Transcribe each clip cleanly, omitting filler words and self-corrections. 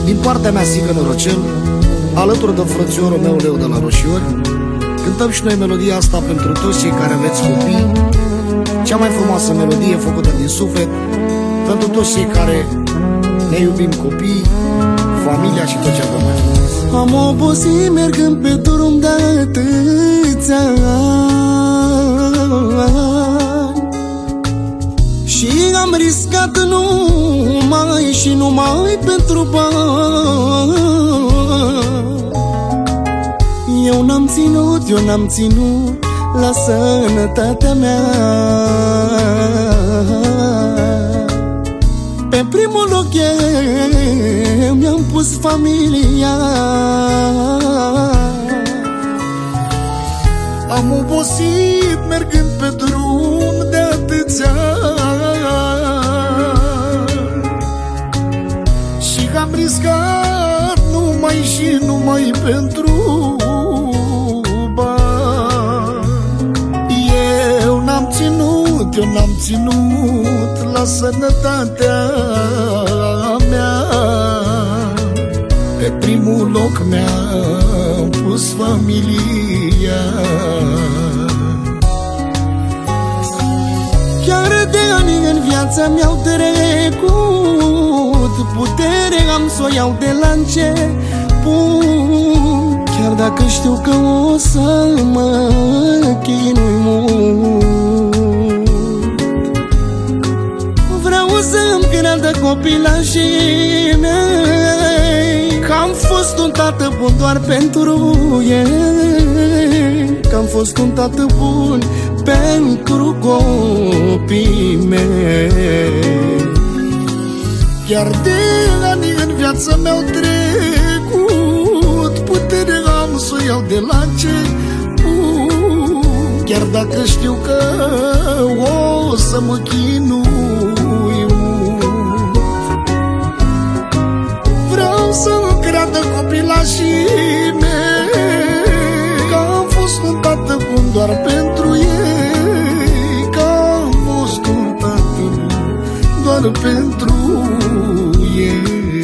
Din partea mea, Sică Nărocel, alături de frățiorul meu Leu de la Roșiori, cântăm și noi melodia asta pentru toți cei care aveți copii, cea mai frumoasă melodie făcută din suflet, pentru toți cei care ne iubim copii, familia și tot ce avem mai frumos. Am obosit mergând pe drum de atâția ani și am riscat numai și numai pentru bani. Eu n-am ținut la sănătatea mea. Pe primul loc eu mi-am pus familia. Am obosit mergând pe drum de atâția și am riscat numai și numai pentru bani. Eu n-am ținut la sănătatea mea. Pe primul loc mi-am pus familia. Chiar de ani în viața mi-au trecut, putere am s-o iau de la început. Chiar dacă știu că o să mă chinui mult, vreau să-mi creadă copilașii mei că am fost un tată bun doar pentru ei, că am fost un tată bun pentru copii mei. Chiar de ani în viața mi-au trecut, putere am să o iau de la început. Chiar dacă știu că o să mă chinui mult, vreau să-mi creadă copilașii mei că am fost un tată bun doar pentru ei, că am fost un tată bun doar pentru ei.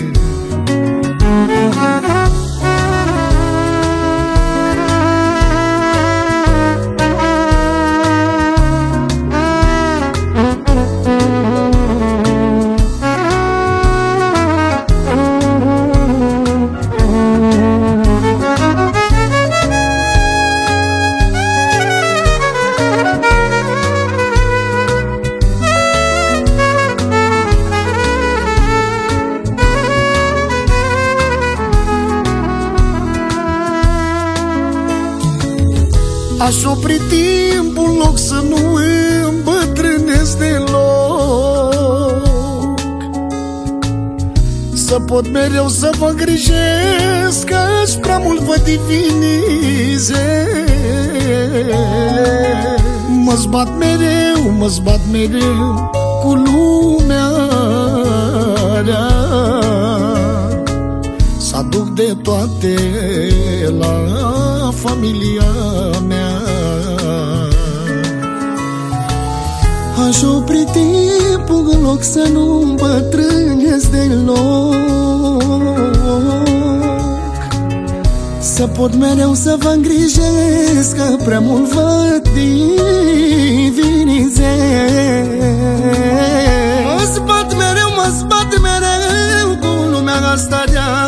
Aș opri timpul în loc să nu îmbătrânesc deloc, să pot mereu să mă grijesc, că-și prea mult vă divinize. Mă zbat mereu cu lumea rea, să aduc de toate la familia mea. Aș opri timpul în loc să nu îmbătrânesc deloc, să pot mereu să vă îngrijesc, că prea mult vă divinizez. Mă zbat mereu cu lumea asta rea,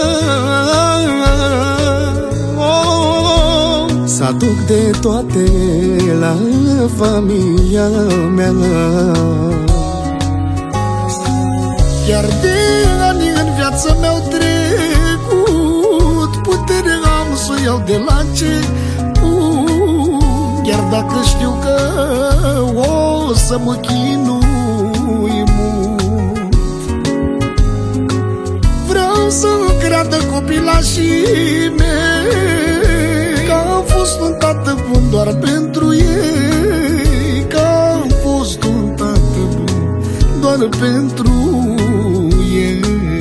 să aduc de toate la familia mea. Chiar de ani în viața mi-au trecut, putere am să o iau de la început. Chiar dacă știu că o să mă chinui mult, vreau să-mi creadă copilașii mei că am fost un tată bun doar pentru ei, că am fost un tată bun doar pentru ei.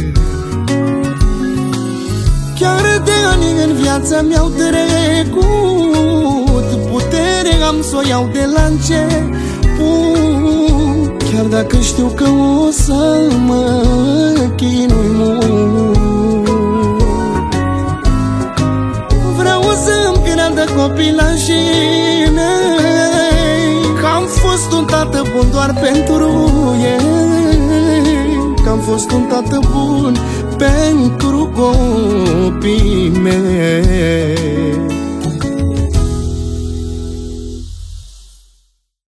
Chiar de ani în viața mi-au trecut, putere am s-o iau de la început. Chiar dacă știu că o să mă chinui mult, de copilașii mei, că am fost un tată bun doar pentru ei, că am fost un tată bun pentru copiii mei.